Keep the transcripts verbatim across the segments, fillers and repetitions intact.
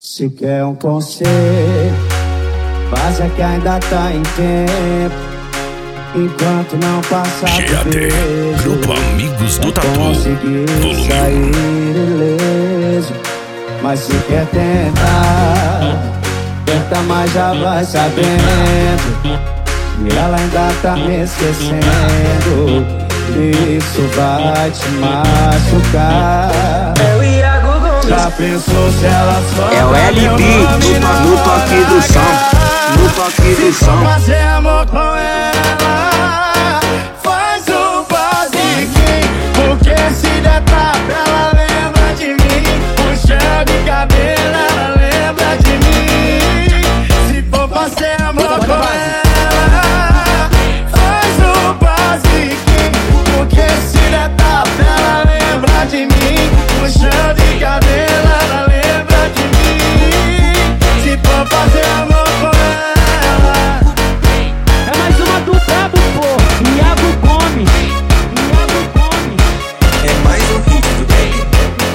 Se quer um conselho, faz é que ainda tá em tempo. Enquanto não passar G A D, Grupo Amigos do Tatu, volume sair ileso. Mas se quer tentar, tenta, mas já vai sabendo e ela ainda tá me esquecendo. Isso vai te machucar. É o Iago Gomes. Já pensou se ela só é o L B no, no toque do som, no toque do som. Fazer amor com ela, faz o basiquinho, porque se der tapa ela lembra de mim. Puxão de cabelo ela lembra de mim. Se for fazer amor com ela, faz o basiquinho, porque se der tapa ela lembra de mim. Puxão de cabelo ela lembra de mim. Se for fazer amor com ela. É mais uma do brabo, pô, Iago Gomes, Iago Gomes. É mais um hit do L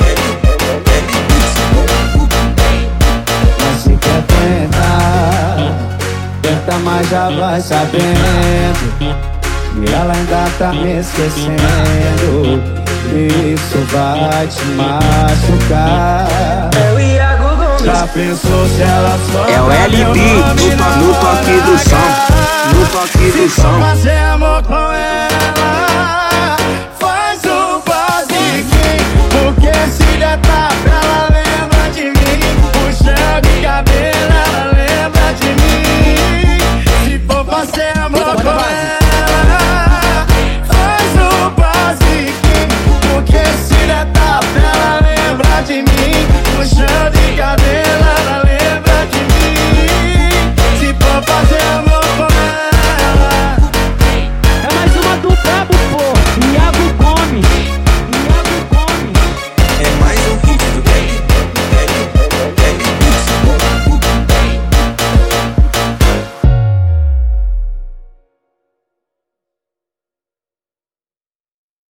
Mas se quer tentar, tenta, mas já vai sabendo e ela ainda tá me esquecendo. Isso vai te machucar. É o Iago Gomes. Já pensou se ela só É o L B no, no toque do som, no toque do som. fazer amor com ela,